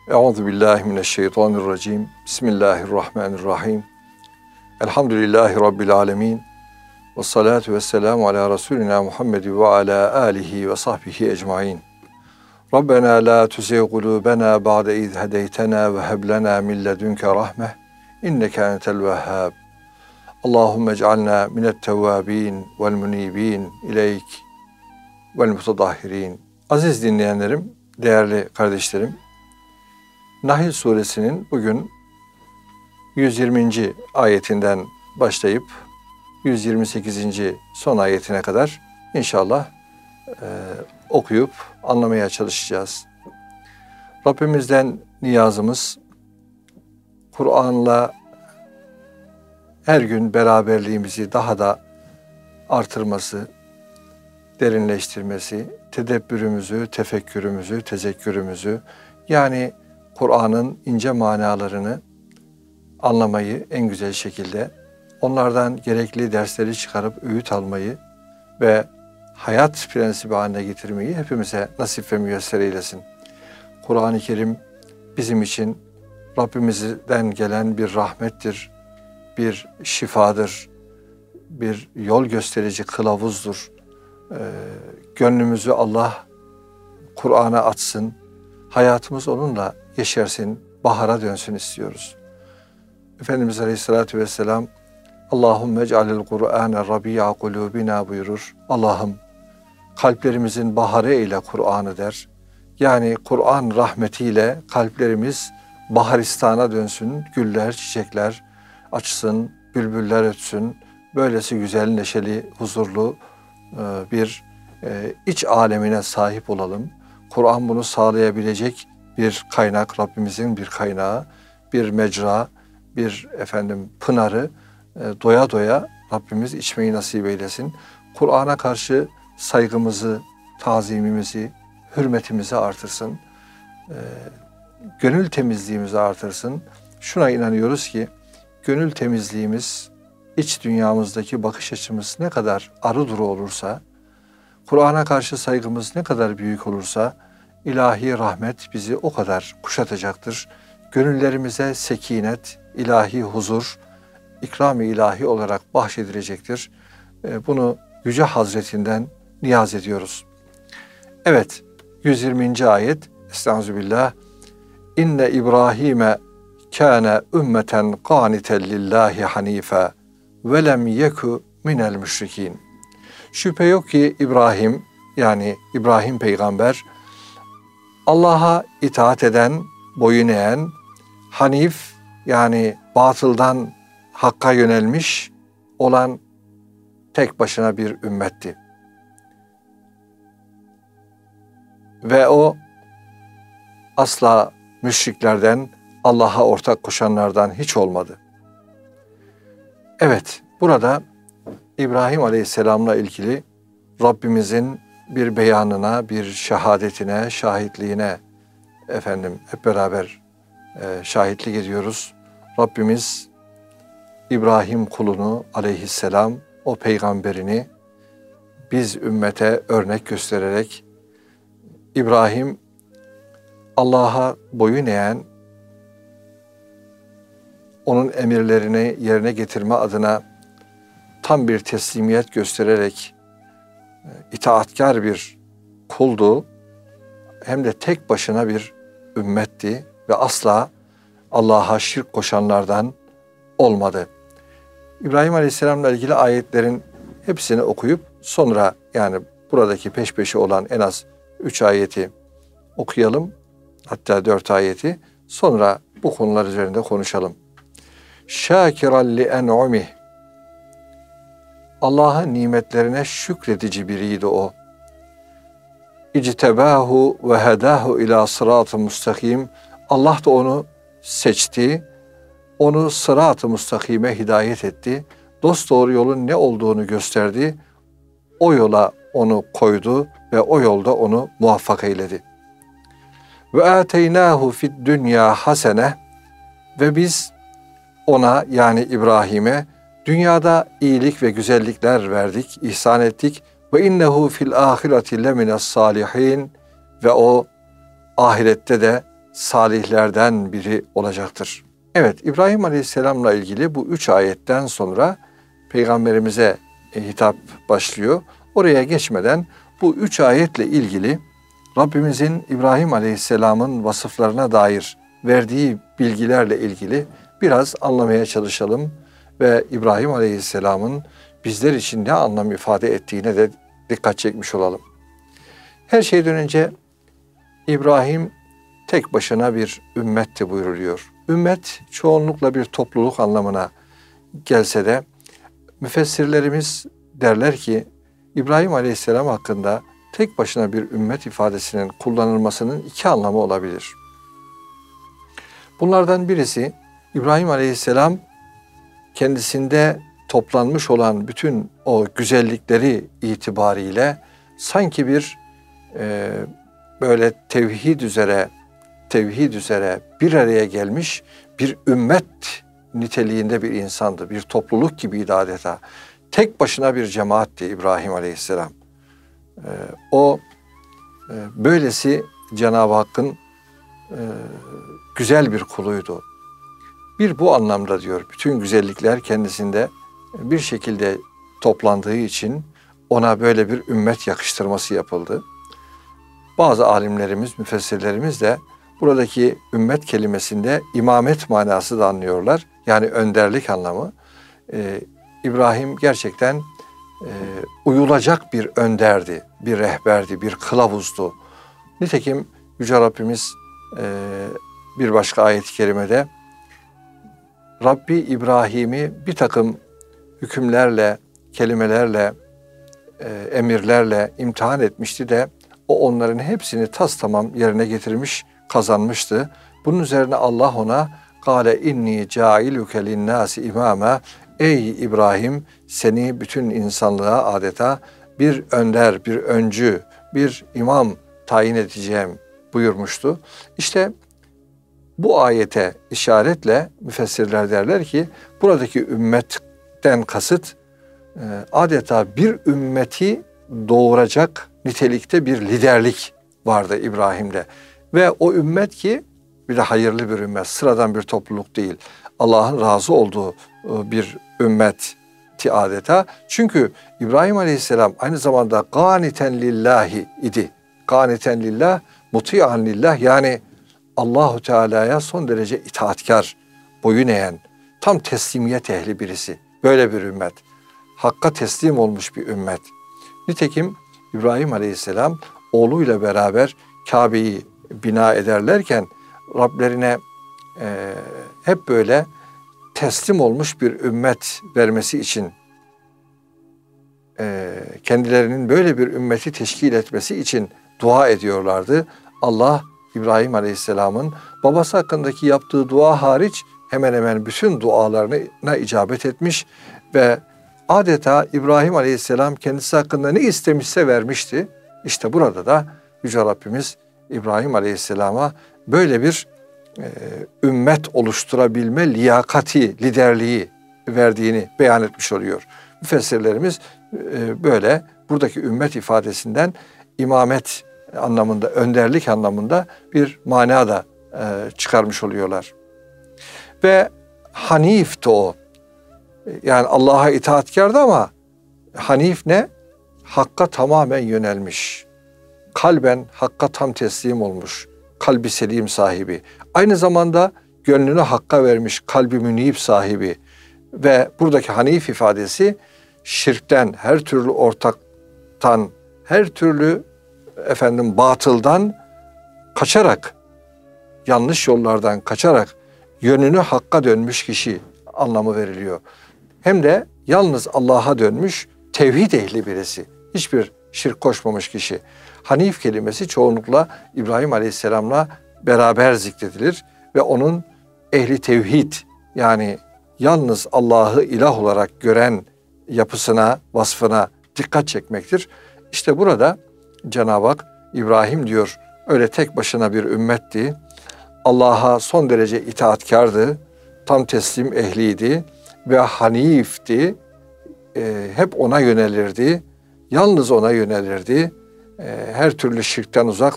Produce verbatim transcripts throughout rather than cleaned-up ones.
Euzubillahimineşşeytanirracim. Bismillahirrahmanirrahim. Elhamdülillahi Rabbil alemin. Ve salatu ve selamu ala Resulina Muhammed ve ala alihi ve sahbihi ecmain. Rabbena la tuzigh kulubena ba'de iz hedeytena ve heb lena min ledunke rahmeh. İnneke entel vehhab. Allahumme ec'alna minet tevvabin vel munibin ileyk vel mutadahhirin. Aziz dinleyenlerim, değerli kardeşlerim, Nahl suresinin bugün yüz yirminci ayetinden başlayıp yüz yirmi sekizinci son ayetine kadar inşallah e, okuyup anlamaya çalışacağız. Rabbimizden niyazımız Kur'an'la her gün beraberliğimizi daha da artırması, derinleştirmesi, tedebbürümüzü, tefekkürümüzü, tezekkürümüzü, yani Kur'an'ın ince manalarını anlamayı en güzel şekilde, onlardan gerekli dersleri çıkarıp öğüt almayı ve hayat prensibi haline getirmeyi hepimize nasip ve müyesser eylesin. Kur'an-ı Kerim bizim için Rabbimizden gelen bir rahmettir, bir şifadır, bir yol gösterici kılavuzdur. Ee, gönlümüzü Allah Kur'an'a atsın, hayatımız onunla yeşersin, bahara dönsün istiyoruz. Efendimiz Aleyhisselatü Vesselam Allahümme ec'alil Kur'ane rabi'a kulubina buyurur. Allah'ım kalplerimizin baharı eyle Kur'an'ı der. Yani Kur'an rahmetiyle kalplerimiz baharistana dönsün, güller, çiçekler açsın, bülbüller ötsün. Böylesi güzel, neşeli, huzurlu bir iç alemine sahip olalım. Kur'an bunu sağlayabilecek bir kaynak, Rabbimizin bir kaynağı, bir mecra, bir efendim pınarı doya doya Rabbimiz içmeyi nasip eylesin. Kur'an'a karşı saygımızı, tazimimizi, hürmetimizi artırsın. Gönül temizliğimizi artırsın. Şuna inanıyoruz ki gönül temizliğimiz, iç dünyamızdaki bakış açımız ne kadar arı duru olursa, Kur'an'a karşı saygımız ne kadar büyük olursa, ilahi rahmet bizi o kadar kuşatacaktır. Gönüllerimize sekinet, ilahi huzur, ikram-ı ilahi olarak bahşedilecektir. Bunu Yüce Hazretinden niyaz ediyoruz. Evet, yüz yirminci ayet. Estağfirullah. İnne İbrahim'e kâne ümmeten qâniten lillahi hanife ve lem yeku minel müşrikîn. Şüphe yok ki İbrahim, yani İbrahim peygamber, Allah'a itaat eden, boyun eğen, hanif, yani batıldan hakka yönelmiş olan tek başına bir ümmetti. Ve o asla müşriklerden, Allah'a ortak koşanlardan hiç olmadı. Evet, burada İbrahim Aleyhisselam'la ilgili Rabbimizin bir beyanına, bir şehadetine, şahitliğine efendim hep beraber e, şahitlik ediyoruz. Rabbimiz İbrahim kulunu Aleyhisselam, o peygamberini biz ümmete örnek göstererek, İbrahim Allah'a boyun eğen, onun emirlerini yerine getirme adına tam bir teslimiyet göstererek itaatkar bir kuldu. Hem de tek başına bir ümmetti ve asla Allah'a şirk koşanlardan olmadı. İbrahim Aleyhisselam'la ilgili ayetlerin hepsini okuyup sonra, yani buradaki peş peşe olan en az üç ayeti okuyalım. Hatta dört ayeti. Sonra bu konular üzerinde konuşalım. Şâkiran li en'umih. Allah'ın nimetlerine şükredici biriydi o. İctebâhu ve hedâhu ilâ sırat-ı mustakim. Allah da onu seçti, onu sırat-ı mustakime hidayet etti. Dosdoğru yolun ne olduğunu gösterdi. O yola onu koydu ve o yolda onu muvaffak eyledi. Ve âteynâhu fid dünya hasene. Ve biz ona, yani İbrahim'e dünyada iyilik ve güzellikler verdik, ihsan ettik. Ve innehu fil ahireti lemines salihin. Ve o ahirette de salihlerden biri olacaktır. Evet, İbrahim Aleyhisselam'la ilgili bu üç ayetten sonra Peygamberimize hitap başlıyor. Oraya geçmeden bu üç ayetle ilgili Rabbimizin İbrahim Aleyhisselam'ın vasıflarına dair verdiği bilgilerle ilgili biraz anlamaya çalışalım ve İbrahim Aleyhisselam'ın bizler için ne anlam ifade ettiğine de dikkat çekmiş olalım. Her şeyden önce İbrahim tek başına bir ümmetti buyuruluyor. Ümmet çoğunlukla bir topluluk anlamına gelse de müfessirlerimiz derler ki İbrahim Aleyhisselam hakkında tek başına bir ümmet ifadesinin kullanılmasının iki anlamı olabilir. Bunlardan birisi İbrahim Aleyhisselam kendisinde toplanmış olan bütün o güzellikleri itibariyle sanki bir e, böyle tevhid üzere tevhid üzere bir araya gelmiş bir ümmet niteliğinde bir insandı. Bir topluluk gibiydi adeta. Tek başına bir cemaatti İbrahim Aleyhisselam. Ee, o e, böylesi Cenab-ı Hakk'ın e, güzel bir kuluydu. Bir bu anlamda diyor, bütün güzellikler kendisinde bir şekilde toplandığı için ona böyle bir ümmet yakıştırması yapıldı. Bazı alimlerimiz, müfessirlerimiz de buradaki ümmet kelimesinde imamet manası da anlıyorlar. Yani önderlik anlamı. Ee, İbrahim gerçekten e, uyulacak bir önderdi, bir rehberdi, bir kılavuzdu. Nitekim Yüce Rabbimiz e, bir başka ayet-i kerimede Rabbi İbrahim'i bir takım hükümlerle, kelimelerle, e, emirlerle imtihan etmişti de o onların hepsini tas tamam yerine getirmiş, kazanmıştı. Bunun üzerine Allah ona "Kâle inni câiluke linnâsi imâme" Ey İbrahim, seni bütün insanlığa adeta bir önder, bir öncü, bir imam tayin edeceğim buyurmuştu. İşte bu ayete işaretle müfessirler derler ki buradaki ümmetten kasıt adeta bir ümmeti doğuracak nitelikte bir liderlik vardı İbrahim'de. Ve o ümmet ki bir de hayırlı bir ümmet, sıradan bir topluluk değil. Allah'ın razı olduğu bir ümmeti adeta. Çünkü İbrahim Aleyhisselam aynı zamanda gâniten lillahi idi. Gâniten lillah, muti'an lillah, yani Allahu Teala'ya son derece itaatkar, boyun eğen, tam teslimiyet ehli birisi. Böyle bir ümmet. Hakka teslim olmuş bir ümmet. Nitekim İbrahim Aleyhisselam oğluyla beraber Kabe'yi bina ederlerken Rablerine e, hep böyle teslim olmuş bir ümmet vermesi için, e, kendilerinin böyle bir ümmeti teşkil etmesi için dua ediyorlardı. Allah İbrahim Aleyhisselam'ın babası hakkındaki yaptığı dua hariç hemen hemen bütün dualarına icabet etmiş ve adeta İbrahim Aleyhisselam kendisi hakkında ne istemişse vermişti. İşte burada da Yüce Rabbimiz İbrahim Aleyhisselam'a böyle bir e, ümmet oluşturabilme liyakati, liderliği verdiğini beyan etmiş oluyor. Müfessirlerimiz e, böyle buradaki ümmet ifadesinden imamet anlamında, önderlik anlamında bir mana da e, çıkarmış oluyorlar. Ve Hanif'ti o. Yani Allah'a itaatkardı ama Hanif ne? Hakka tamamen yönelmiş. Kalben Hakka tam teslim olmuş. Kalbi selim sahibi. Aynı zamanda gönlünü Hakka vermiş kalbi münib sahibi. Ve buradaki Hanif ifadesi şirkten, her türlü ortaktan, her türlü efendim batıldan kaçarak, yanlış yollardan kaçarak yönünü Hakka dönmüş kişi anlamı veriliyor. Hem de yalnız Allah'a dönmüş tevhid ehli birisi. Hiçbir şirk koşmamış kişi. Hanif kelimesi çoğunlukla İbrahim Aleyhisselam'la beraber zikredilir ve onun ehli tevhid, yani yalnız Allah'ı ilah olarak gören yapısına, vasfına dikkat çekmektir. İşte burada Cenab-ı Hak İbrahim diyor öyle tek başına bir ümmetti. Allah'a son derece itaatkardı, tam teslim ehliydi ve hanifti. E, hep ona yönelirdi, yalnız ona yönelirdi. E, her türlü şirkten uzaktı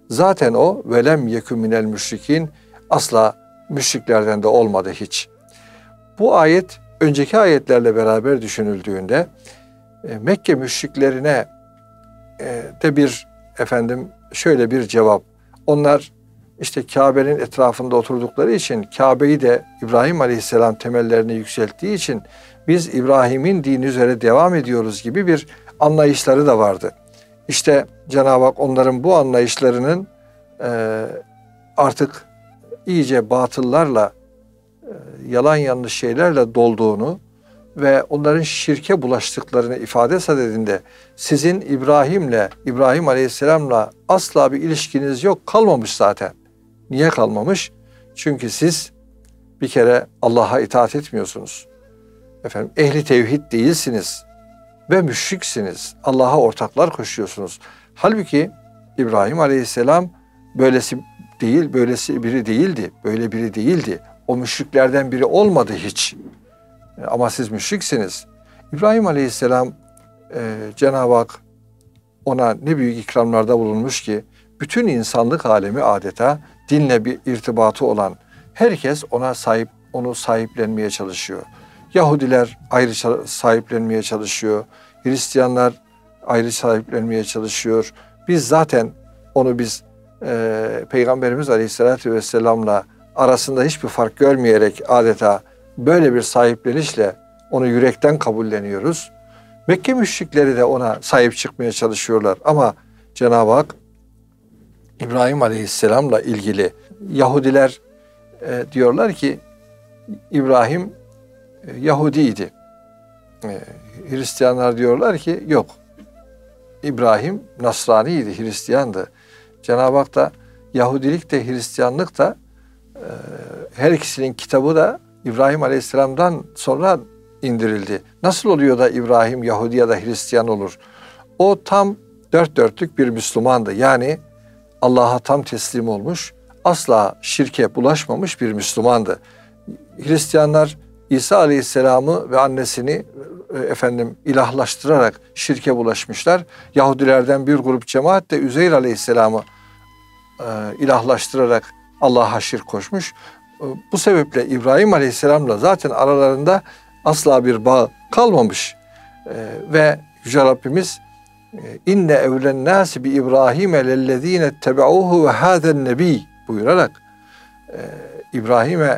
Zaten o velem yekun minel müşrikin, asla müşriklerden de olmadı hiç. Bu ayet önceki ayetlerle beraber düşünüldüğünde e, Mekke müşriklerine e, de bir efendim şöyle bir cevap. Onlar işte Kabe'nin etrafında oturdukları için, Kabe'yi de İbrahim Aleyhisselam temellerini yükselttiği için biz İbrahim'in dini üzere devam ediyoruz gibi bir anlayışları da vardı. İşte Cenab-ı Hak onların bu anlayışlarının e, artık iyice batıllarla, e, yalan yanlış şeylerle dolduğunu ve onların şirke bulaştıklarını ifade sadedinde sizin İbrahim'le, İbrahim Aleyhisselam'la asla bir ilişkiniz yok, kalmamış zaten. Niye kalmamış? Çünkü siz bir kere Allah'a itaat etmiyorsunuz. Efendim, ehli tevhid değilsiniz ve müşriksiniz. Allah'a ortaklar koşuyorsunuz. Halbuki İbrahim Aleyhisselam böylesi değil, böylesi biri değildi. Böyle biri değildi. O müşriklerden biri olmadı hiç. Ama siz müşriksiniz. İbrahim Aleyhisselam e, Cenab-ı Hak ona ne büyük ikramlarda bulunmuş ki bütün insanlık alemi adeta dinle bir irtibatı olan herkes ona sahip, onu sahiplenmeye çalışıyor. Yahudiler ayrı sahiplenmeye çalışıyor. Hristiyanlar ayrı sahiplenmeye çalışıyor. Biz zaten onu biz e, Peygamberimiz Aleyhisselatü Vesselam'la arasında hiçbir fark görmeyerek adeta böyle bir sahiplenişle onu yürekten kabulleniyoruz. Mekke müşrikleri de ona sahip çıkmaya çalışıyorlar. Ama Cenab-ı Hak İbrahim Aleyhisselam'la ilgili Yahudiler e, diyorlar ki İbrahim e, Yahudiydi. E, Hristiyanlar diyorlar ki yok. İbrahim Nasraniydi, Hristiyandı. Cenab-ı Hak da Yahudilik de Hristiyanlık da e, her ikisinin kitabı da İbrahim Aleyhisselam'dan sonra indirildi. Nasıl oluyor da İbrahim Yahudi ya da Hristiyan olur? O tam dört dörtlük bir Müslümandı. Yani Allah'a tam teslim olmuş, asla şirke bulaşmamış bir Müslümandı. Hristiyanlar İsa Aleyhisselam'ı ve annesini efendim ilahlaştırarak şirke bulaşmışlar. Yahudilerden bir grup cemaat de Üzeyr Aleyhisselam'ı e, ilahlaştırarak Allah'a şirk koşmuş. E, bu sebeple İbrahim Aleyhisselam'la zaten aralarında asla bir bağ kalmamış. E, ve Yüce Rabbimiz İnne evlen nâsi bi İbrahim'e lellezîne tebe'ûhu ve hâzen nebî buyurarak e, İbrahim'e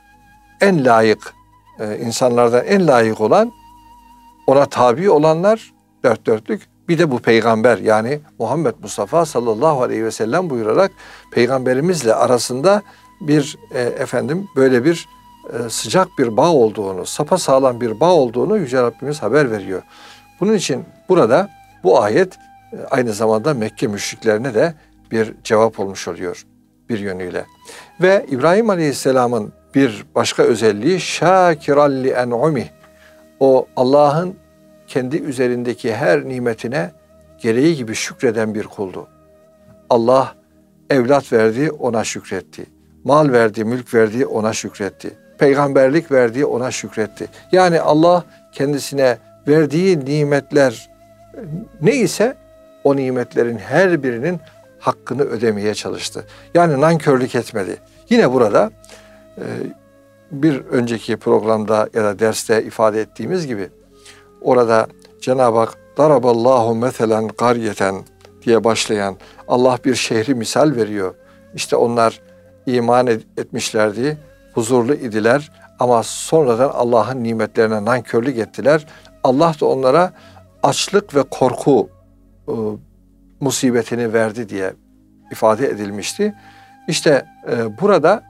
en layık, e, insanlardan en layık olan, ona tabi olanlar dört dörtlük, bir de bu peygamber yani Muhammed Mustafa sallallahu aleyhi ve sellem buyurarak peygamberimizle arasında bir e, efendim böyle bir e, sıcak bir bağ olduğunu, sapasağlam bir bağ olduğunu Yüce Rabbimiz haber veriyor. Bunun için burada bu ayet aynı zamanda Mekke müşriklerine de bir cevap olmuş oluyor bir yönüyle. Ve İbrahim Aleyhisselam'ın bir başka özelliği şâkiran li en'umih. O Allah'ın kendi üzerindeki her nimetine gereği gibi şükreden bir kuldu. Allah evlat verdi, ona şükretti. Mal verdi, mülk verdi, ona şükretti. Peygamberlik verdi, ona şükretti. Yani Allah kendisine verdiği nimetler neyse o nimetlerin her birinin hakkını ödemeye çalıştı. Yani nankörlük etmedi. Yine burada bir önceki programda ya da derste ifade ettiğimiz gibi orada Cenab-ı Hak daraballahu meselen qaryeten diye başlayan Allah bir şehri misal veriyor. İşte onlar iman etmişlerdi, huzurlu idiler ama sonradan Allah'ın nimetlerine nankörlük ettiler. Allah da onlara açlık ve korku e, musibetini verdi diye ifade edilmişti. İşte e, burada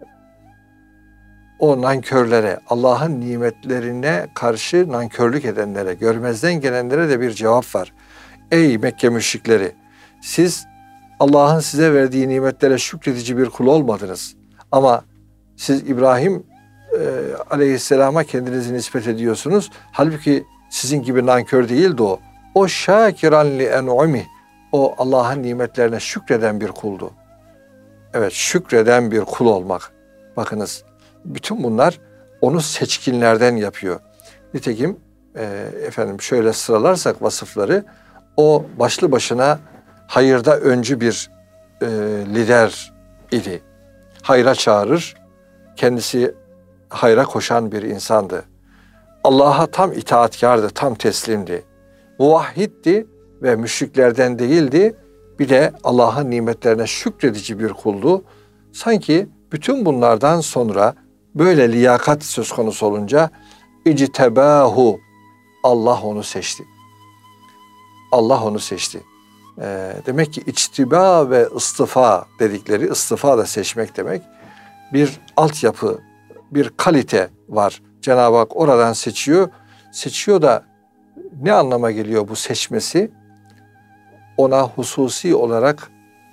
o nankörlere, Allah'ın nimetlerine karşı nankörlük edenlere, görmezden gelenlere de bir cevap var. Ey Mekke müşrikleri, siz Allah'ın size verdiği nimetlere şükredici bir kul olmadınız. Ama siz İbrahim e, Aleyhisselam'a kendinizi nispet ediyorsunuz. Halbuki sizin gibi nankör değildi o. O şâkiran li en'umih. O Allah'ın nimetlerine şükreden bir kuldu. Evet, şükreden bir kul olmak. Bakınız, bütün bunlar onu seçkinlerden yapıyor. Nitekim e, efendim şöyle sıralarsak vasıfları, o başlı başına hayırda öncü bir e, lider idi. Hayra çağırır, kendisi hayra koşan bir insandı. Allah'a tam itaatkardı, tam teslimdi. Muvahhiddi ve müşriklerden değildi. Bir de Allah'ın nimetlerine şükredici bir kuldu. Sanki bütün bunlardan sonra böyle liyakat söz konusu olunca İctebahu, Allah onu seçti. Allah onu seçti. E, demek ki içtiba ve istifa dedikleri, istifa da seçmek demek. Bir altyapı, bir kalite var. Cenab-ı Hak oradan seçiyor. Seçiyor da ne anlama geliyor bu seçmesi? Ona hususi olarak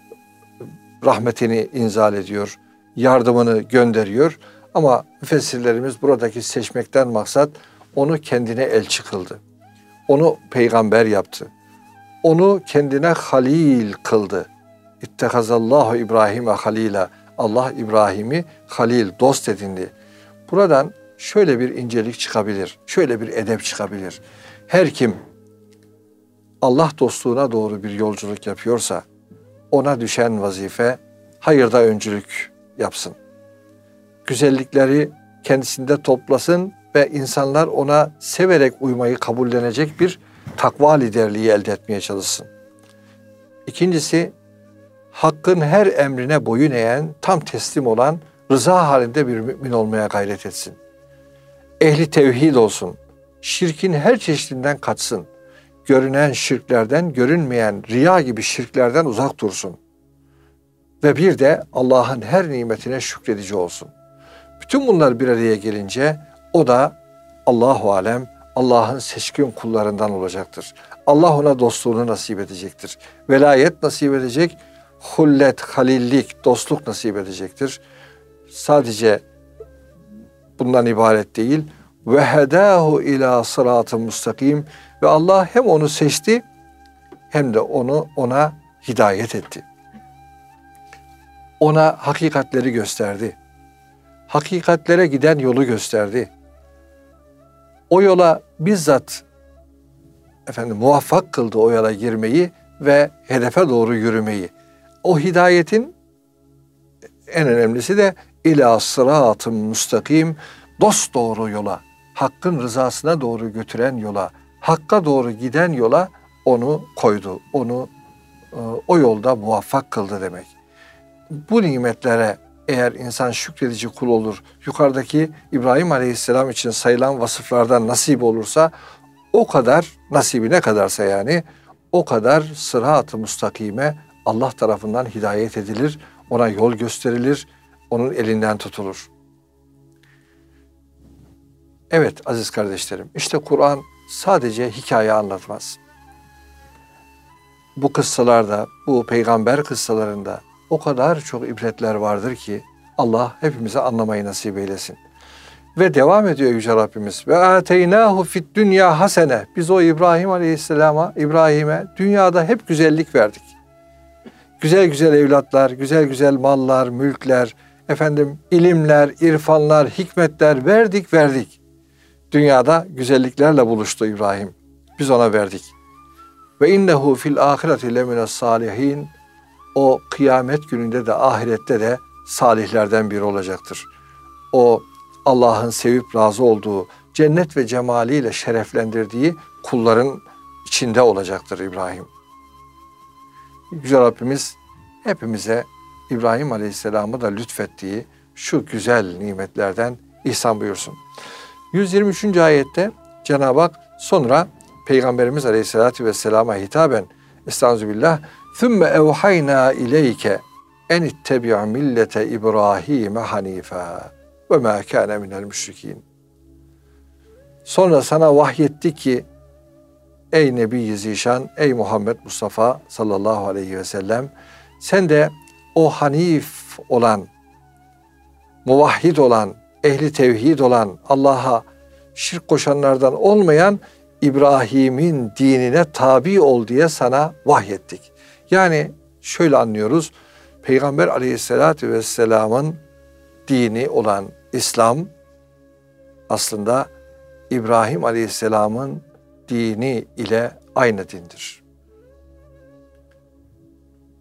rahmetini inzal ediyor, yardımını gönderiyor. Ama müfessirlerimiz buradaki seçmekten maksat onu kendine elçi kıldı. Onu peygamber yaptı. Onu kendine halil kıldı. İttehazallahu İbrahim'e halila. Allah İbrahim'i halil, dost edindi. Buradan şöyle bir incelik çıkabilir, şöyle bir edep çıkabilir. Her kim Allah dostluğuna doğru bir yolculuk yapıyorsa, ona düşen vazife hayırda öncülük yapsın. Güzellikleri kendisinde toplasın ve insanlar ona severek uymayı kabullenecek bir takva liderliği elde etmeye çalışsın. İkincisi, Hakk'ın her emrine boyun eğen, tam teslim olan, rıza halinde bir mümin olmaya gayret etsin. Ehli tevhid olsun. Şirkin her çeşidinden kaçsın. Görünen şirklerden, görünmeyen riya gibi şirklerden uzak dursun. Ve bir de Allah'ın her nimetine şükredici olsun. Bütün bunlar bir araya gelince o da Allahu alem Allah'ın seçkin kullarından olacaktır. Allah ona dostluğunu nasip edecektir. Velayet nasip edecek, hullet, halillik, dostluk nasip edecektir. Sadece bundan ibaret değil. Ve hedahu ila sıratı mustakim, ve Allah hem onu seçti hem de onu ona hidayet etti. Ona hakikatleri gösterdi. Hakikatlere giden yolu gösterdi. O yola bizzat efendim muvaffak kıldı, o yola girmeyi ve hedefe doğru yürümeyi. O hidayetin en önemlisi de ila sıratı mustakim, dost doğru yola, Hakk'ın rızasına doğru götüren yola, Hakk'a doğru giden yola onu koydu. Onu o yolda muvaffak kıldı demek. Bu nimetlere eğer insan şükredici kul olur, yukarıdaki İbrahim Aleyhisselam için sayılan vasıflardan nasip olursa, o kadar, nasibi ne kadarsa yani, o kadar sırat-ı mustakime Allah tarafından hidayet edilir, ona yol gösterilir, onun elinden tutulur. Evet aziz kardeşlerim, işte Kur'an sadece hikaye anlatmaz. Bu kıssalarda, bu peygamber kıssalarında o kadar çok ibretler vardır ki Allah hepimize anlamayı nasip eylesin. Ve devam ediyor Yüce Rabbimiz. Ve ateynahu fid dünya hasene. Biz o İbrahim Aleyhisselam'a, İbrahim'e dünyada hep güzellik verdik. Güzel güzel evlatlar, güzel güzel mallar, mülkler, efendim ilimler, irfanlar, hikmetler verdik verdik. Dünyada güzelliklerle buluştu İbrahim. Biz ona verdik. Ve innehu fil ahireti lemine salihin. O kıyamet gününde de ahirette de salihlerden biri olacaktır. O Allah'ın sevip razı olduğu, cennet ve cemaliyle şereflendirdiği kulların içinde olacaktır İbrahim. Yüce Rabbimiz hepimize İbrahim Aleyhisselam'ı da lütfettiği şu güzel nimetlerden ihsan buyursun. yüz yirmi üçüncü ayette Cenab-ı Hak sonra Peygamberimiz Aleyhisselatü Vesselam'a hitaben Estağfirullah ثُمَّ اَوْحَيْنَا اِلَيْكَ اَنِ اتَّبِعْ مِلَّةَ اِبْرَاهِيمَ حَن۪يفًا وَمَا كَانَ مِنَ الْمُشْرِك۪ينَ. Sonra sana vahyettik ki ey Nebi-i Zişan, ey Muhammed Mustafa sallallahu aleyhi ve sellem, sen de o hanif olan, muvahhid olan, ehli tevhid olan, Allah'a şirk koşanlardan olmayan İbrahim'in dinine tabi ol diye sana vahyettik. Yani şöyle anlıyoruz, Peygamber Aleyhisselatü Vesselam'ın dini olan İslam aslında İbrahim Aleyhisselam'ın dini ile aynı dindir.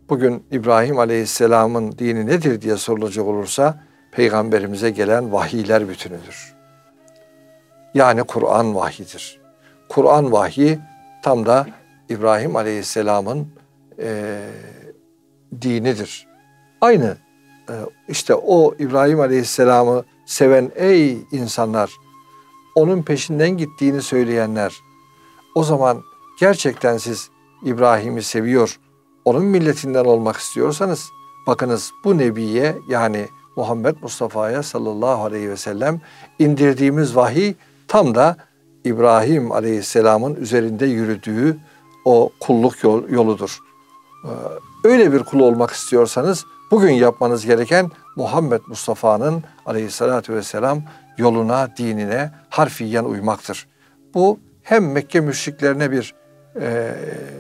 bugün İbrahim Aleyhisselam'ın dini nedir diye sorulacak olursa Peygamberimize gelen vahiyler bütünüdür. Yani Kur'an vahyidir. Kur'an vahyi tam da İbrahim Aleyhisselam'ın e, dinidir. Aynı e, işte o İbrahim Aleyhisselam'ı seven ey insanlar, onun peşinden gittiğini söyleyenler, o zaman gerçekten siz İbrahim'i seviyor, onun milletinden olmak istiyorsanız, bakınız bu Nebiye yani Muhammed Mustafa'ya sallallahu aleyhi ve sellem indirdiğimiz vahiy tam da İbrahim Aleyhisselam'ın üzerinde yürüdüğü o kulluk yol, yoludur. Öyle bir kul olmak istiyorsanız bugün yapmanız gereken Muhammed Mustafa'nın aleyhissalatü vesselam yoluna, dinine harfiyen uymaktır. Bu hem Mekke müşriklerine bir e,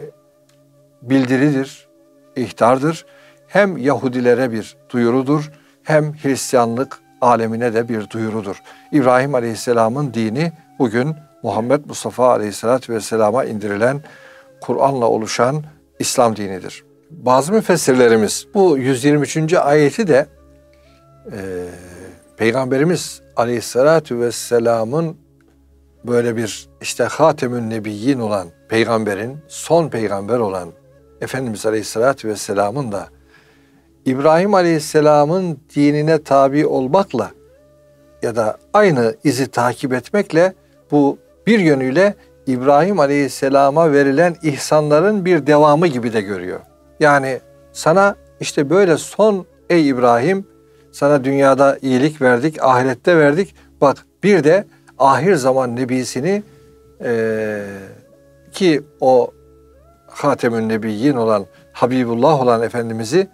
bildiridir, ihtardır, hem Yahudilere bir duyurudur, hem Hristiyanlık alemine de bir duyurudur. İbrahim Aleyhisselam'ın dini bugün Muhammed Mustafa Aleyhisselatü Vesselam'a indirilen Kur'an'la oluşan İslam dinidir. Bazı müfessirlerimiz bu yüz yirmi üçüncü ayeti de e, Peygamberimiz Aleyhisselatü Vesselam'ın böyle bir işte Hatemün Nebiyyin olan peygamberin, son peygamber olan Efendimiz Aleyhisselatü Vesselam'ın da İbrahim Aleyhisselam'ın dinine tabi olmakla ya da aynı izi takip etmekle bu bir yönüyle İbrahim Aleyhisselam'a verilen ihsanların bir devamı gibi de görüyor. Yani sana işte böyle son ey İbrahim, sana dünyada iyilik verdik, ahirette verdik. Bak bir de ahir zaman nebisini e, ki o Hatemün Nebiyyin olan Habibullah olan Efendimiz'i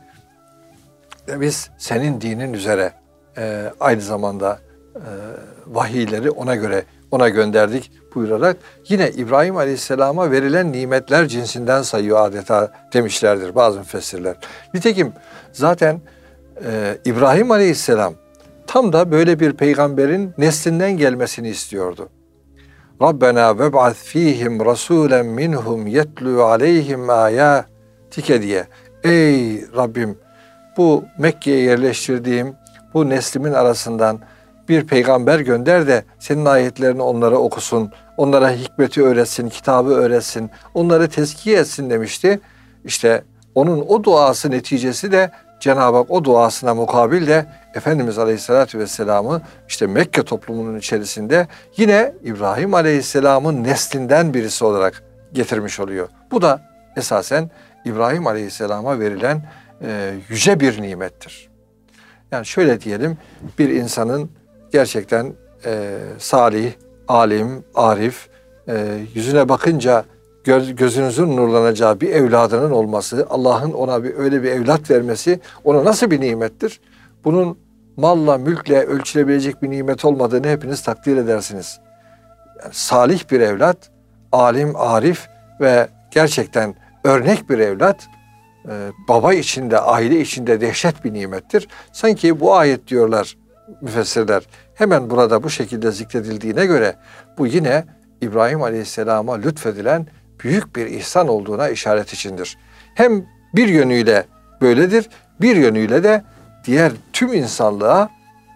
biz senin dinin üzere e, aynı zamanda e, vahiyleri ona göre ona gönderdik buyurarak yine İbrahim Aleyhisselam'a verilen nimetler cinsinden sayıyor adeta demişlerdir bazı müfessirler. Nitekim zaten e, İbrahim Aleyhisselam tam da böyle bir peygamberin neslinden gelmesini istiyordu. Rabbena veb'ath fihim rasulen minhum yetlu aleyhim ayatike diye. Ey Rabbim, bu Mekke'ye yerleştirdiğim bu neslimin arasından bir peygamber gönder de senin ayetlerini onlara okusun, onlara hikmeti öğretsin, kitabı öğretsin, onları tezkiye etsin demişti. İşte onun o duası neticesi de Cenab-ı Hak o duasına mukabil de Efendimiz Aleyhisselatü Vesselam'ı işte Mekke toplumunun içerisinde yine İbrahim Aleyhisselam'ın neslinden birisi olarak getirmiş oluyor. Bu da esasen İbrahim Aleyhisselam'a verilen e, yüce bir nimettir. Yani şöyle diyelim, bir insanın gerçekten e, salih, alim, arif, e, yüzüne bakınca göz, gözünüzün nurlanacağı bir evladının olması, Allah'ın ona bir öyle bir evlat vermesi ona nasıl bir nimettir? Bunun malla, mülkle ölçülebilecek bir nimet olmadığını hepiniz takdir edersiniz. Yani salih bir evlat, alim, arif ve gerçekten örnek bir evlat, e, baba içinde, aile içinde dehşet bir nimettir. Sanki bu ayet diyorlar müfessirler, hemen burada bu şekilde zikredildiğine göre bu yine İbrahim Aleyhisselam'a lütfedilen büyük bir ihsan olduğuna işaret içindir. Hem bir yönüyle böyledir, bir yönüyle de diğer tüm insanlığa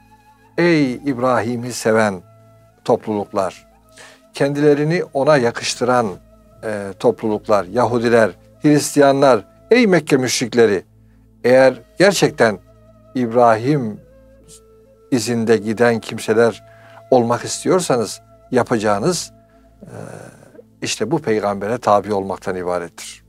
ey İbrahim'i seven topluluklar, kendilerini ona yakıştıran e, topluluklar, Yahudiler, Hristiyanlar, ey Mekke müşrikleri, eğer gerçekten İbrahim izinde giden kimseler olmak istiyorsanız yapacağınız e, işte bu peygambere tabi olmaktan ibarettir.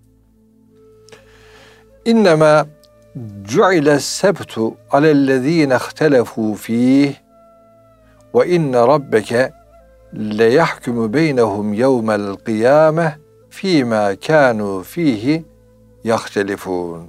İnnemâ cu'ile sebtu alellezîne ihtelefû fîh ve inne rabbeke leyahkumu beynehum yevmel kıyâmeh fîmâ kânû fîhi yahtelifûn.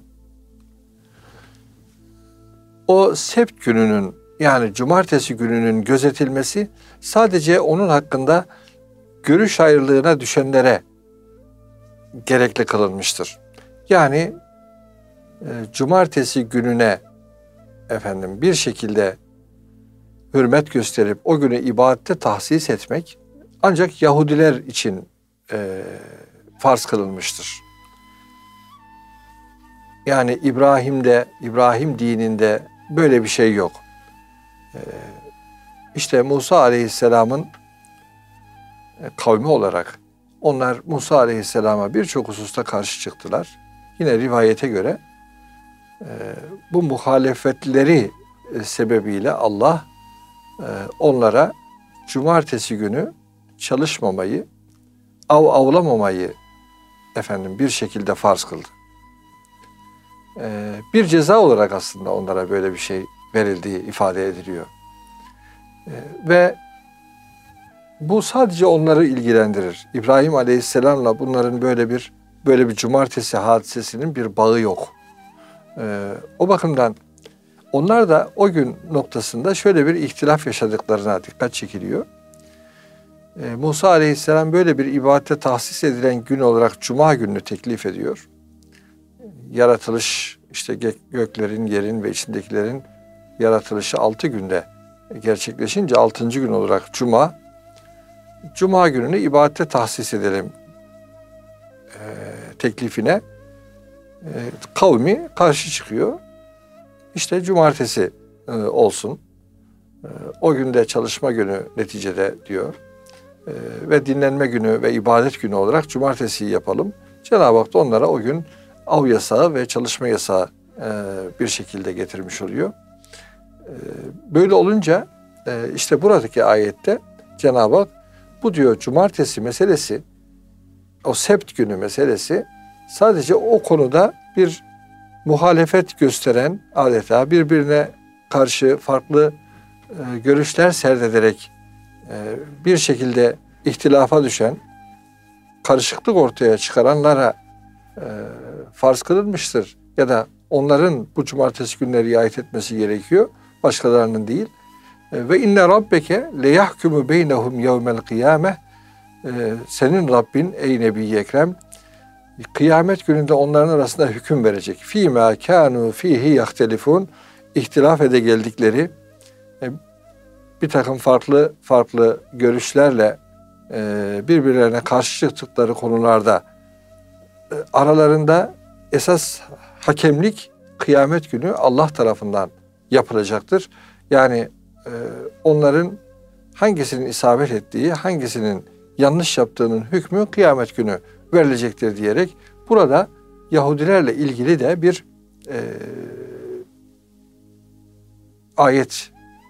O sebt gününün yani cumartesi gününün gözetilmesi sadece onun hakkında görüş ayrılığına düşenlere gerekli kılınmıştır. Yani e, cumartesi gününe efendim bir şekilde hürmet gösterip o günü ibadette tahsis etmek ancak Yahudiler için e, farz kılınmıştır. Yani İbrahim'de, İbrahim dininde böyle bir şey yok. Ee, işte Musa Aleyhisselam'ın kavmi olarak onlar Musa Aleyhisselam'a birçok hususta karşı çıktılar. Yine rivayete göre e, bu muhalefetleri e, sebebiyle Allah e, onlara cumartesi günü çalışmamayı, av avlamamayı efendim bir şekilde farz kıldı. E, bir ceza olarak aslında onlara böyle bir şey verildiği ifade ediliyor. E, ve bu sadece onları ilgilendirir. İbrahim Aleyhisselam'la bunların böyle bir böyle bir cumartesi hadisesinin bir bağı yok. Ee, o bakımdan onlar da o gün noktasında şöyle bir ihtilaf yaşadıklarına dikkat çekiliyor. Ee, Musa Aleyhisselam böyle bir ibadete tahsis edilen gün olarak Cuma gününü teklif ediyor. Yaratılış, işte göklerin, yerin ve içindekilerin yaratılışı altı günde gerçekleşince altıncı gün olarak Cuma, Cuma gününü ibadete tahsis edelim e, teklifine e, kavmi karşı çıkıyor. İşte cumartesi e, olsun. E, o günde çalışma günü neticede diyor. E, ve dinlenme günü ve ibadet günü olarak cumartesiyi yapalım. Cenab-ı Hak da onlara o gün av yasağı ve çalışma yasağı e, bir şekilde getirmiş oluyor. E, böyle olunca e, işte buradaki ayette Cenab-ı Hak bu diyor cumartesi meselesi, o sebt günü meselesi sadece o konuda bir muhalefet gösteren, adeta birbirine karşı farklı e, görüşler serdederek e, bir şekilde ihtilafa düşen, karışıklık ortaya çıkaranlara e, farz kılınmıştır. Ya da onların bu cumartesi günleri riayet etmesi gerekiyor, başkalarının değil. Ve inne rabbeke le yahkumu beynehum yevmel kıyame. Senin Rabbin ey Nebi-i Ekrem kıyamet gününde onların arasında hüküm verecek. Fîmâ kânû fîhî yahtelifûn. İhtilaf ede geldikleri bir takım farklı farklı görüşlerle birbirlerine karşı çıktıkları konularda aralarında esas hakemlik kıyamet günü Allah tarafından yapılacaktır. Yani onların hangisinin isabet ettiği, hangisinin yanlış yaptığının hükmü kıyamet günü verilecektir diyerek burada Yahudilerle ilgili de bir e, ayet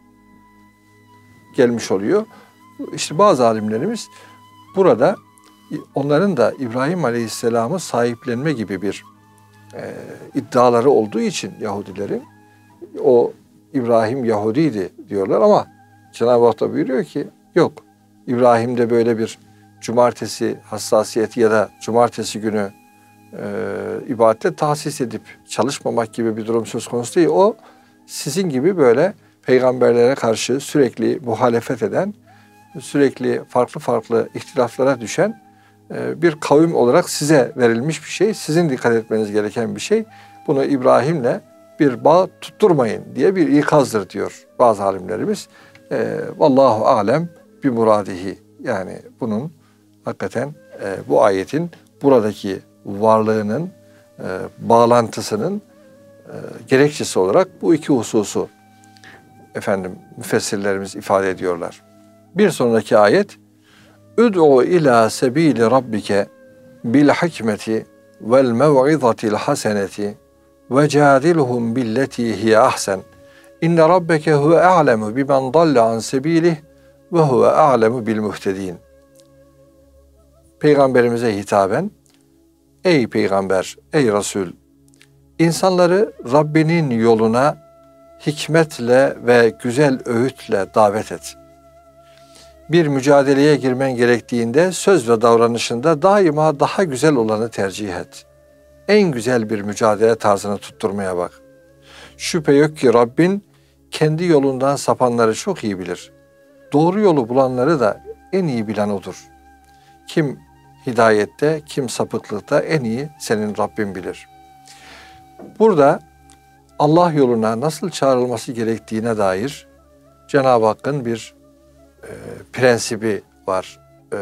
gelmiş oluyor. İşte bazı alimlerimiz burada onların da İbrahim Aleyhisselam'ı sahiplenme gibi bir e, iddiaları olduğu için Yahudilerin o İbrahim Yahudiydi diyorlar ama Cenab-ı Hak da buyuruyor ki yok. İbrahim'de böyle bir cumartesi hassasiyeti ya da cumartesi günü e, ibadete tahsis edip çalışmamak gibi bir durum söz konusu değil. O sizin gibi böyle peygamberlere karşı sürekli muhalefet eden, sürekli farklı farklı ihtilaflara düşen e, bir kavim olarak size verilmiş bir şey. Sizin dikkat etmeniz gereken bir şey. Bunu İbrahim'le bir bağ tutturmayın diye bir ikazdır diyor bazı alimlerimiz. E, Vallahu alem bi muradihi. Yani bunun hakikaten e, bu ayetin buradaki varlığının e, bağlantısının e, gerekçesi olarak bu iki hususu efendim müfessirlerimiz ifade ediyorlar. Bir sonraki ayet Üd'u ila sebili rabbike bil hikmeti vel mev'izatil haseneti ve cadilhum billeti hiye ahsen. İnne rabbeke huve a'lemu bimen dalle an sebilih ve huve a'lemu bil muhtedin. Peygamberimize hitaben ey peygamber, ey Resul, insanları Rabbinin yoluna hikmetle ve güzel öğütle davet et. Bir mücadeleye girmen gerektiğinde söz ve davranışında daima daha güzel olanı tercih et. En güzel bir mücadele tarzını tutturmaya bak. Şüphe yok ki Rabbin kendi yolundan sapanları çok iyi bilir. Doğru yolu bulanları da en iyi bilen odur. Kim hidayette, kim sapıklıkta en iyi senin Rabbin bilir. Burada Allah yoluna nasıl çağrılması gerektiğine dair Cenab-ı Hakk'ın bir e, prensibi var. E,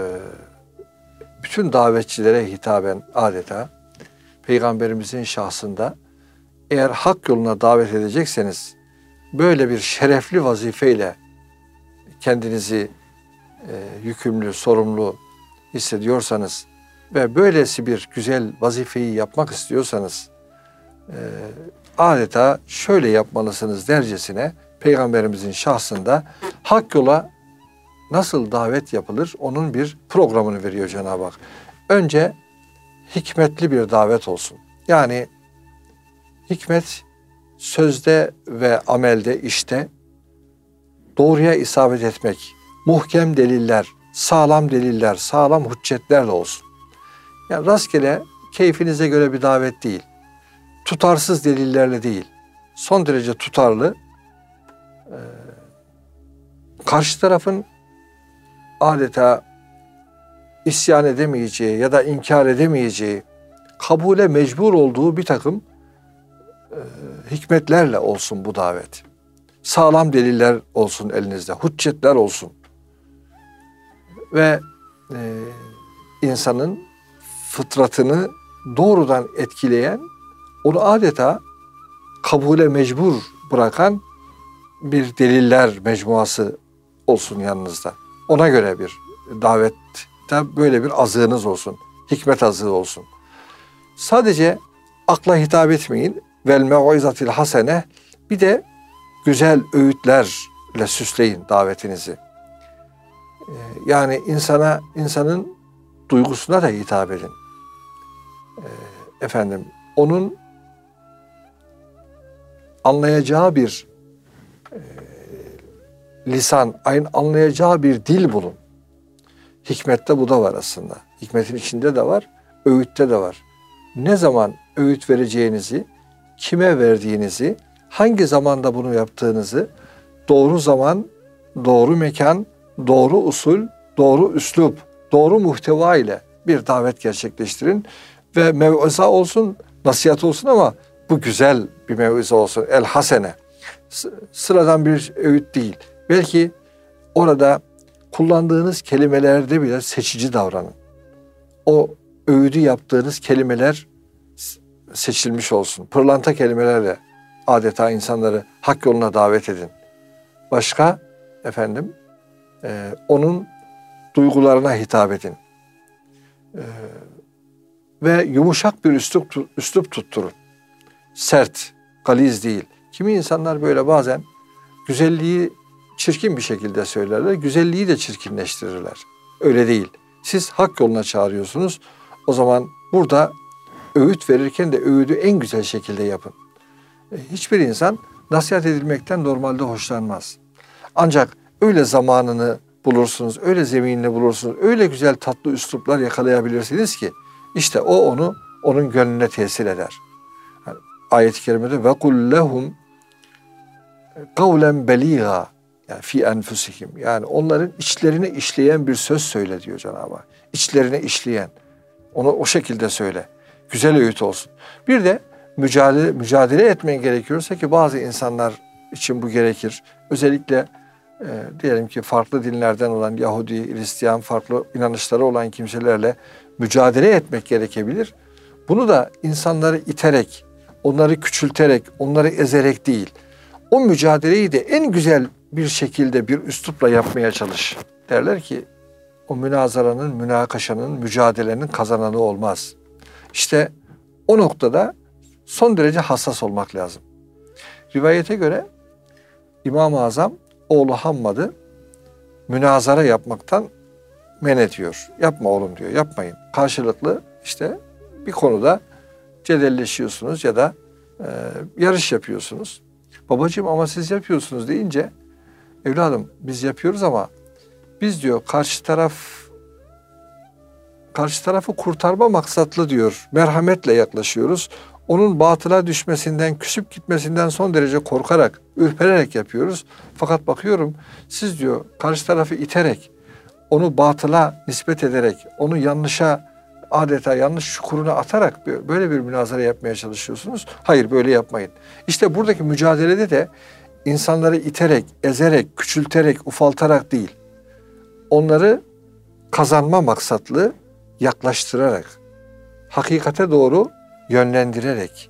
bütün davetçilere hitaben adeta Peygamberimizin şahsında eğer hak yoluna davet edecekseniz, böyle bir şerefli vazifeyle kendinizi e, yükümlü, sorumlu hissediyorsanız ve böylesi bir güzel vazifeyi yapmak istiyorsanız e, adeta şöyle yapmalısınız dercesine Peygamberimizin şahsında hak yola nasıl davet yapılır onun bir programını veriyor Cenab-ı Hak. Önce hikmetli bir davet olsun. Yani hikmet sözde ve amelde, işte doğruya isabet etmek, muhkem deliller, sağlam deliller, sağlam hüccetlerle olsun. Yani rastgele keyfinize göre bir davet değil, tutarsız delillerle değil, son derece tutarlı, e, karşı tarafın adeta isyan edemeyeceği ya da inkar edemeyeceği, kabule mecbur olduğu bir takım e, hikmetlerle olsun bu davet. Sağlam deliller olsun elinizde, hüccetler olsun. Ve e, insanın fıtratını doğrudan etkileyen, onu adeta kabule mecbur bırakan bir deliller mecmuası olsun yanınızda. Ona göre bir davette böyle bir azığınız olsun, hikmet azığı olsun. Sadece akla hitap etmeyin. Vel mev'izatil hasene, bir de güzel öğütlerle süsleyin davetinizi. Yani insana, insanın duygusuna da hitap edin. Efendim, onun anlayacağı bir e, lisan, aynı anlayacağı bir dil bulun. Hikmette bu da var aslında. Hikmetin içinde de var, öğütte de var. Ne zaman öğüt vereceğinizi, kime verdiğinizi, hangi zamanda bunu yaptığınızı, doğru zaman, doğru mekan, doğru usul, doğru üslup, doğru muhteva ile bir davet gerçekleştirin. Ve mev'iza olsun, nasihat olsun ama bu güzel bir mev'iza olsun. El hasene. Sıradan bir öğüt değil. Belki orada kullandığınız kelimelerde bile seçici davranın. O öğüdü yaptığınız kelimeler seçilmiş olsun. Pırlanta kelimelerle adeta insanları hak yoluna davet edin. Başka efendim e, onun duygularına hitap edin. E, ve yumuşak bir üslup, üslup tutturun. Sert, galiz değil. Kimi insanlar böyle bazen güzelliği çirkin bir şekilde söylerler, güzelliği de çirkinleştirirler. Öyle değil. Siz hak yoluna çağırıyorsunuz. O zaman burada öğüt verirken de öğüdü en güzel şekilde yapın. Hiçbir insan nasihat edilmekten normalde hoşlanmaz. Ancak öyle zamanını bulursunuz, öyle zeminini bulursunuz, öyle güzel tatlı üsluplar yakalayabilirsiniz ki işte o onu onun gönlüne tesir eder. Yani ayet-i kerimede ve kul lehum kavlen beliga, yani fi enfusihim, yani onların içlerine işleyen bir söz söyle diyor Cenab-ı Hak. İçlerine işleyen. Onu o şekilde söyle. Güzel öğüt olsun. Bir de mücadele mücadele etmen gerekiyorsa, ki bazı insanlar için bu gerekir. Özellikle e, diyelim ki farklı dinlerden olan Yahudi, Hristiyan, farklı inanışları olan kimselerle mücadele etmek gerekebilir. Bunu da insanları iterek, onları küçülterek, onları ezerek değil, o mücadeleyi de en güzel bir şekilde bir üslupla yapmaya çalış. Derler ki o münazaranın, münakaşanın, mücadelenin kazananı olmaz. İşte o noktada son derece hassas olmak lazım. Rivayete göre İmam-ı Azam oğlu Hammad'ı münazara yapmaktan men ediyor. Yapma oğlum diyor, yapmayın. Karşılıklı işte bir konuda cedelleşiyorsunuz ya da e, yarış yapıyorsunuz. Babacığım ama siz yapıyorsunuz deyince, evladım biz yapıyoruz ama biz diyor karşı taraf karşı tarafı kurtarma maksatlı diyor, merhametle yaklaşıyoruz. Onun batıla düşmesinden, küsüp gitmesinden son derece korkarak, ürpererek yapıyoruz. Fakat bakıyorum siz diyor karşı tarafı iterek, onu batıla nispet ederek, onu yanlışa, adeta yanlış çukuruna atarak böyle bir münazara yapmaya çalışıyorsunuz. Hayır, böyle yapmayın. İşte buradaki mücadelede de insanları iterek, ezerek, küçülterek, ufaltarak değil, onları kazanma maksatlı yaklaştırarak, hakikate doğru yönlendirerek,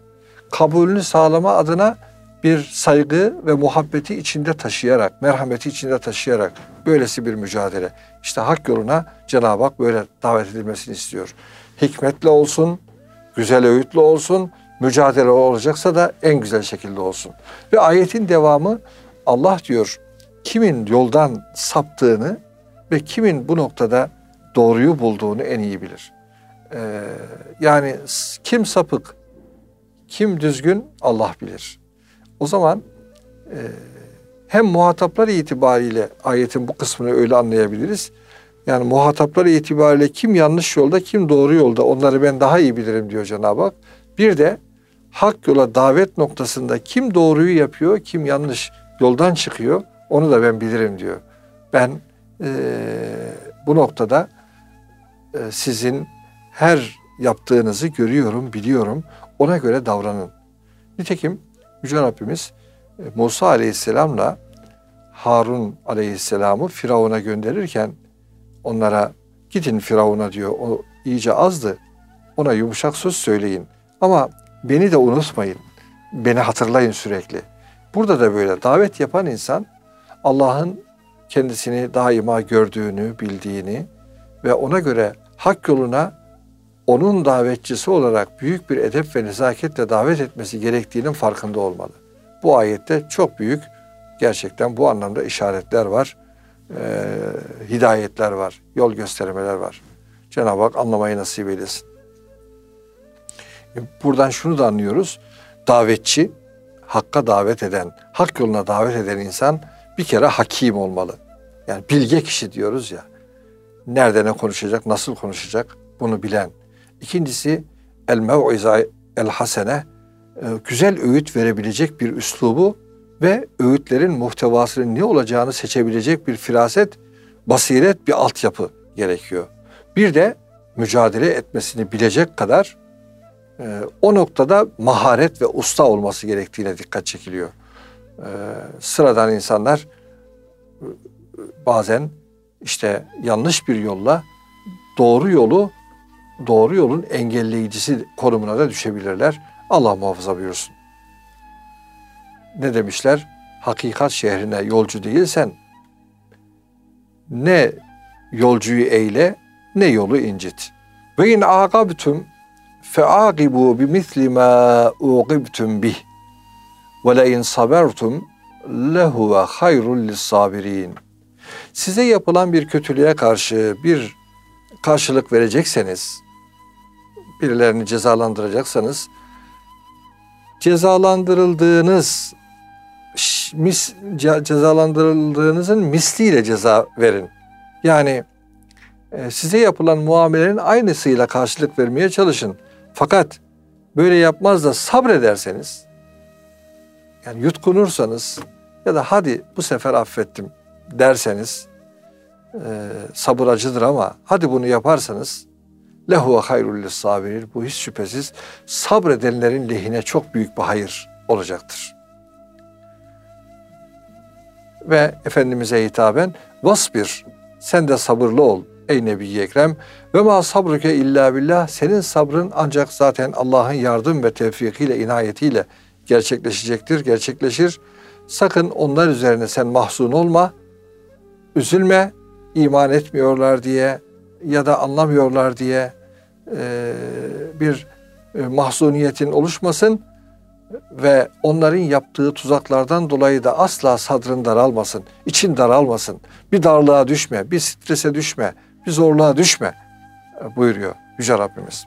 kabulünü sağlama adına bir saygı ve muhabbeti içinde taşıyarak, merhameti içinde taşıyarak böylesi bir mücadele. İşte hak yoluna Cenab-ı Hak böyle davet edilmesini istiyor. Hikmetle olsun, güzel öğütle olsun, mücadele olacaksa da en güzel şekilde olsun. Ve ayetin devamı Allah diyor, kimin yoldan saptığını ve kimin bu noktada doğruyu bulduğunu en iyi bilir. Ee, yani kim sapık, kim düzgün Allah bilir. O zaman e, hem muhataplar itibariyle ayetin bu kısmını öyle anlayabiliriz. Yani muhataplar itibariyle kim yanlış yolda, kim doğru yolda onları ben daha iyi bilirim diyor Cenab-ı Hak. Bir de hak yola davet noktasında kim doğruyu yapıyor, kim yanlış yoldan çıkıyor onu da ben bilirim diyor. Ben e, bu noktada e, sizin her yaptığınızı görüyorum, biliyorum. Ona göre davranın. Nitekim Yüce Rabbimiz Musa Aleyhisselam'la Harun Aleyhisselam'ı Firavun'a gönderirken onlara gidin Firavun'a diyor. O iyice azdı. Ona yumuşak söz söyleyin. Ama beni de unutmayın. Beni hatırlayın sürekli. Burada da böyle davet yapan insan Allah'ın kendisini daima gördüğünü, bildiğini ve ona göre hak yoluna onun davetçisi olarak büyük bir edep ve nezaketle davet etmesi gerektiğinin farkında olmalı. Bu ayette çok büyük gerçekten bu anlamda işaretler var, e, hidayetler var, yol göstermeler var. Cenab-ı Hak anlamayı nasip eylesin. Buradan şunu da anlıyoruz. Davetçi, hakka davet eden, hak yoluna davet eden insan bir kere hakim olmalı. Yani bilge kişi diyoruz ya. Nerede ne konuşacak, nasıl konuşacak bunu bilen. İkincisi el mev'iza el hasene, güzel öğüt verebilecek bir üslubu ve öğütlerin muhtevasının ne olacağını seçebilecek bir firaset, basiret, bir altyapı gerekiyor. Bir de mücadele etmesini bilecek kadar e, o noktada maharet ve usta olması gerektiğine dikkat çekiliyor. E, sıradan insanlar e, bazen işte yanlış bir yolla doğru yolu, doğru yolun engelleyicisi konumuna da düşebilirler. Allah muhafaza buyursun. Ne demişler? Hakikat şehrine yolcu değilsen ne yolcuyu eyle ne yolu incit. Ve in aqabtum feaqibu bimisli ma uqibtum bih. Ve la in sabertum lehuve hayrul lissabirin. Size yapılan bir kötülüğe karşı bir karşılık verecekseniz, birilerini cezalandıracaksanız, cezalandırıldığınız mis, cezalandırıldığınızın misliyle ceza verin. Yani e, size yapılan muamelenin aynısıyla karşılık vermeye çalışın. Fakat böyle yapmaz da sabrederseniz, yani yutkunursanız ya da hadi bu sefer affettim derseniz, e, sabır acıdır ama hadi bunu yaparsanız lehuve hayrul lissabirin, bu hiç şüphesiz sabredenlerin lehine çok büyük bir hayır olacaktır. Ve Efendimiz'e hitaben vasbir, sen de sabırlı ol ey Nebi-i Ekrem, ve ma sabruke illa billah, senin sabrın ancak zaten Allah'ın yardım ve tevfikiyle, inayetiyle gerçekleşecektir, gerçekleşir. Sakın onlar üzerine sen mahzun olma, üzülme, iman etmiyorlar diye ya da anlamıyorlar diye e, bir e, mahzuniyetin oluşmasın ve onların yaptığı tuzaklardan dolayı da asla sadrın daralmasın, için daralmasın, bir darlığa düşme, bir strese düşme, bir zorluğa düşme buyuruyor Yüce Rabbimiz.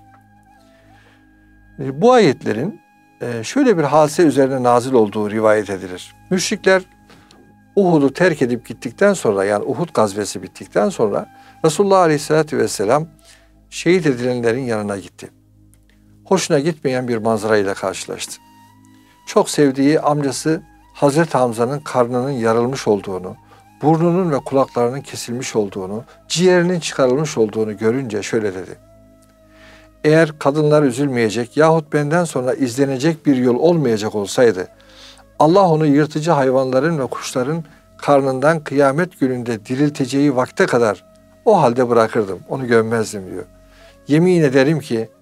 E, bu ayetlerin e, şöyle bir hadise üzerine nazil olduğu rivayet edilir. Müşrikler Uhud'u terk edip gittikten sonra, yani Uhud gazvesi bittikten sonra Resulullah Aleyhisselatü Vesselam şehit edilenlerin yanına gitti. Hoşuna gitmeyen bir manzarayla karşılaştı. Çok sevdiği amcası Hazreti Hamza'nın karnının yarılmış olduğunu, burnunun ve kulaklarının kesilmiş olduğunu, ciğerinin çıkarılmış olduğunu görünce şöyle dedi. Eğer kadınlar üzülmeyecek yahut benden sonra izlenecek bir yol olmayacak olsaydı, Allah onu yırtıcı hayvanların ve kuşların karnından kıyamet gününde dirilteceği vakte kadar o halde bırakırdım, onu gömmezdim diyor. Yemin ederim ki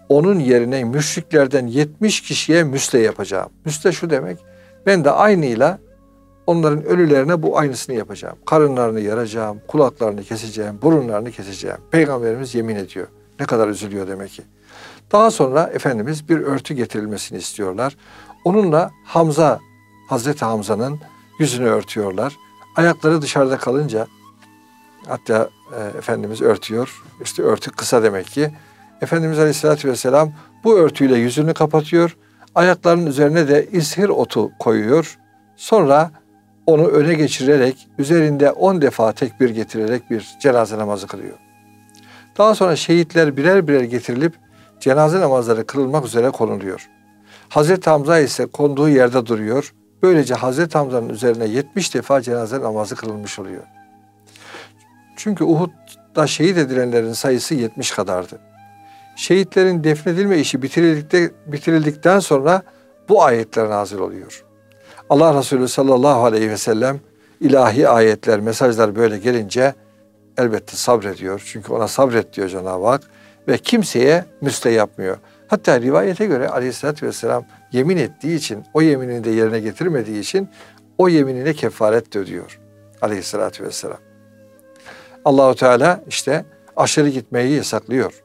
onun yerine müşriklerden yetmiş kişiye müsle yapacağım. Müsle şu demek, ben de aynıyla onların ölülerine bu aynısını yapacağım. Karınlarını yaracağım, kulaklarını keseceğim, burunlarını keseceğim. Peygamberimiz yemin ediyor. Ne kadar üzülüyor demek ki. Daha sonra Efendimiz bir örtü getirilmesini istiyorlar. Onunla Hamza, Hazreti Hamza'nın yüzünü örtüyorlar. Ayakları dışarıda kalınca, hatta e, Efendimiz örtüyor. İşte örtü kısa demek ki. Efendimiz Aleyhisselatü Vesselam bu örtüyle yüzünü kapatıyor. Ayaklarının üzerine de ishir otu koyuyor. Sonra onu öne geçirerek, üzerinde on defa tekbir getirerek bir cenaze namazı kılıyor. Daha sonra şehitler birer birer getirilip cenaze namazları kılınmak üzere konuluyor. Hazreti Hamza ise konduğu yerde duruyor. Böylece Hazreti Hamza'nın üzerine yetmiş defa cenaze namazı kılınmış oluyor. Çünkü Uhud'da şehit edilenlerin sayısı yetmiş kadardı. Şehitlerin defnedilme işi bitirildikte, bitirildikten sonra bu ayetler nazil oluyor. Allah Resulü sallallahu aleyhi ve sellem ilahi ayetler, mesajlar böyle gelince elbette sabrediyor. Çünkü ona sabret diyor Cenab-ı Hak ve kimseye müste yapmıyor. Hatta rivayete göre Aleyhisselatü Vesselam yemin ettiği için, o yeminini de yerine getirmediği için o yeminine kefaret de ödüyor Aleyhisselatü Vesselam. Allahu Teala işte aşırı gitmeyi yasaklıyor.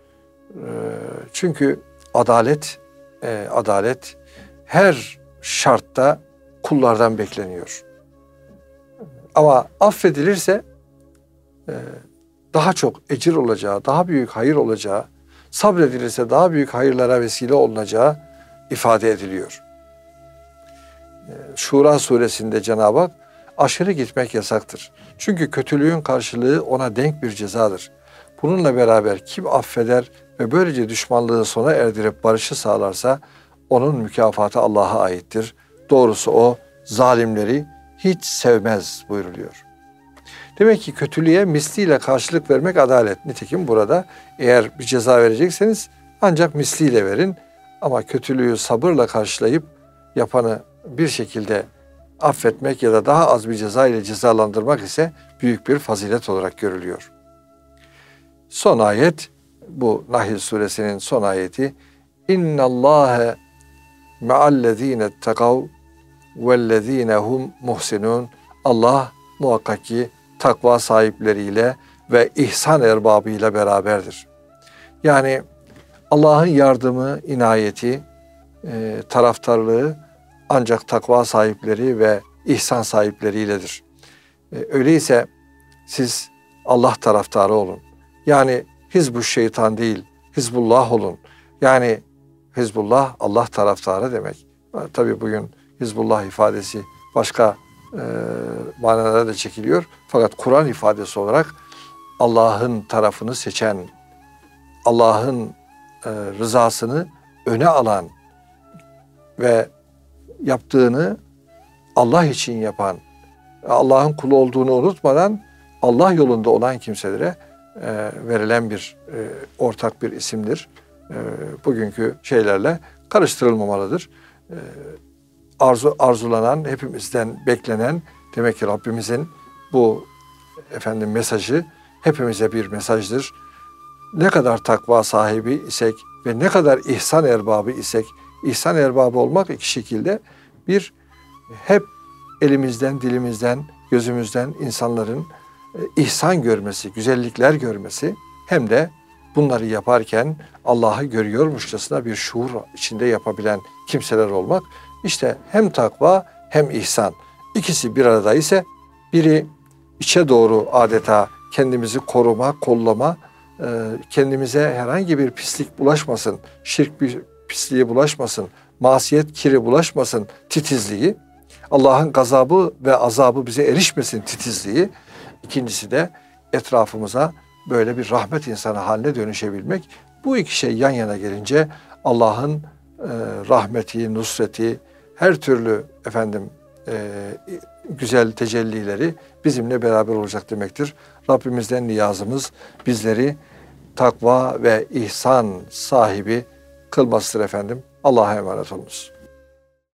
Çünkü adalet, adalet her şartta kullardan bekleniyor. Ama affedilirse daha çok ecir olacağı, daha büyük hayır olacağı, sabredilirse daha büyük hayırlara vesile olunacağı ifade ediliyor. Şura suresinde Cenab-ı Hak aşırı gitmek yasaktır. Çünkü kötülüğün karşılığı ona denk bir cezadır. Bununla beraber kim affeder ve böylece düşmanlığı sona erdirip barışı sağlarsa onun mükafatı Allah'a aittir. Doğrusu o zalimleri hiç sevmez buyuruluyor. Demek ki kötülüğe misliyle karşılık vermek adalet. Nitekim burada eğer bir ceza verecekseniz ancak misliyle verin. Ama kötülüğü sabırla karşılayıp yapanı bir şekilde affetmek ya da daha az bir ceza ile cezalandırmak ise büyük bir fazilet olarak görülüyor. Son ayet, bu Nahl suresinin son ayeti. İnna Allahe ma'allezine tekav vellezine hum muhsinun. Allah muhakkak ki takva sahipleriyle ve ihsan erbabıyla beraberdir. Yani Allah'ın yardımı, inayeti, e, taraftarlığı ancak takva sahipleri ve ihsan sahipleriyledir. E, öyleyse siz Allah taraftarı olun. Yani Hizb-ı Şeytan değil, Hizbullah olun. Yani Hizbullah Allah taraftarı demek. Tabii bugün Hizbullah ifadesi başka e, manalara da çekiliyor. Fakat Kur'an ifadesi olarak Allah'ın tarafını seçen, Allah'ın e, rızasını öne alan ve yaptığını Allah için yapan, Allah'ın kulu olduğunu unutmadan Allah yolunda olan kimselere e, verilen bir e, ortak bir isimdir. E, bugünkü şeylerle karıştırılmamalıdır. E, arzu arzulanan, hepimizden beklenen, demek ki Rabbimizin bu efendim mesajı hepimize bir mesajdır. Ne kadar takva sahibi isek ve ne kadar ihsan erbabı isek, ihsan erbabı olmak iki şekilde: bir, hep elimizden, dilimizden, gözümüzden insanların ihsan görmesi, güzellikler görmesi, hem de bunları yaparken Allah'ı görüyormuşçasına bir şuur içinde yapabilen kimseler olmak. İşte hem takva hem ihsan. İkisi bir arada ise biri içe doğru adeta kendimizi koruma, kollama, kendimize herhangi bir pislik bulaşmasın, şirk bir pisliği bulaşmasın, masiyet kiri bulaşmasın titizliği, Allah'ın gazabı ve azabı bize erişmesin titizliği. İkincisi de etrafımıza böyle bir rahmet insanı haline dönüşebilmek. Bu iki şey yan yana gelince Allah'ın e, rahmeti, nusreti, her türlü efendim e, güzel tecellileri bizimle beraber olacak demektir. Rabbimizden niyazımız bizleri takva ve ihsan sahibi kılmasıdır efendim. Allah'a emanet olunuz.